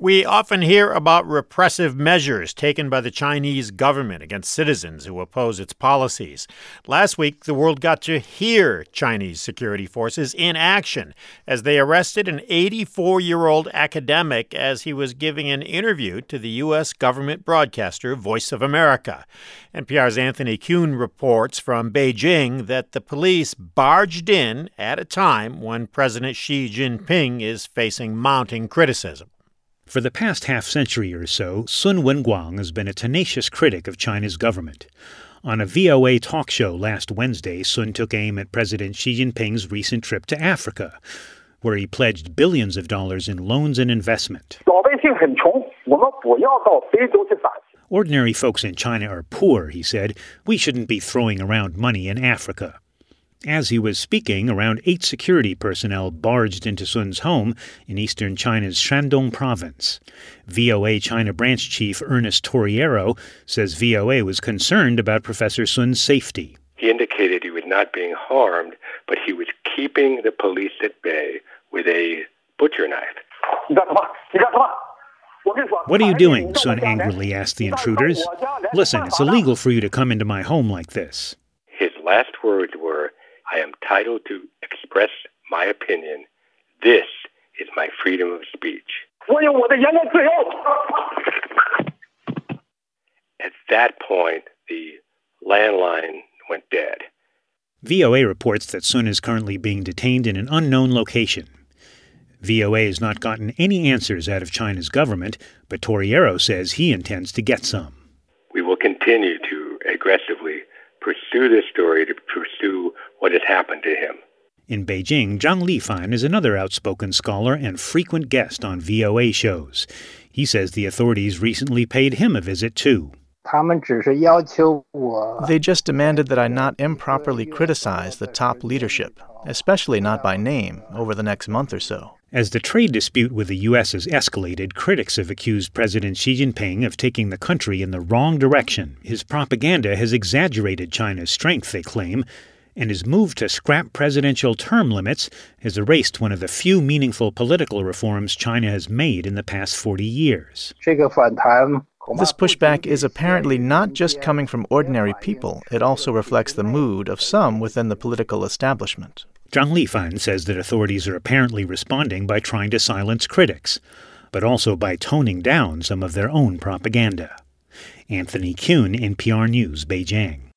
We often hear about repressive measures taken by the Chinese government against citizens who oppose its policies. Last week, the world got to hear Chinese security forces in action as they arrested an 84-year-old academic as he was giving an interview to the U.S. government broadcaster Voice of America. NPR's Anthony Kuhn reports from Beijing that the police barged in at a time when President Xi Jinping is facing mounting criticism. For the past half-century or so, Sun Wenguang has been a tenacious critic of China's government. On a VOA talk show last Wednesday, Sun took aim at President Xi Jinping's recent trip to Africa, where he pledged billions of dollars in loans and investment. Ordinary folks in China are poor, he said. We shouldn't be throwing around money in Africa. As he was speaking, around 8 security personnel barged into Sun's home in eastern China's Shandong province. VOA China branch chief Ernest Torriero says VOA was concerned about Professor Sun's safety. He indicated he was not being harmed, but he was keeping the police at bay with a butcher knife. What are you doing? Sun angrily asked the intruders. Listen, it's illegal for you to come into my home like this. His last words were, I am entitled to express my opinion. This is my freedom of speech. At that point, the landline went dead. VOA reports that Sun is currently being detained in an unknown location. VOA has not gotten any answers out of China's government, but Torriero says he intends to get some. We will continue to aggressively pursue this story, to pursue what has happened to him. In Beijing, Zhang Lifan is another outspoken scholar and frequent guest on VOA shows. He says the authorities recently paid him a visit, too. They just demanded that I not improperly criticize the top leadership, especially not by name, over the next month or so. As the trade dispute with the U.S. has escalated, critics have accused President Xi Jinping of taking the country in the wrong direction. His propaganda has exaggerated China's strength, they claim, and his move to scrap presidential term limits has erased one of the few meaningful political reforms China has made in the past 40 years. This pushback is apparently not just coming from ordinary people. It also reflects the mood of some within the political establishment. Zhang Lifan says that authorities are apparently responding by trying to silence critics, but also by toning down some of their own propaganda. Anthony Kuhn, NPR News, Beijing.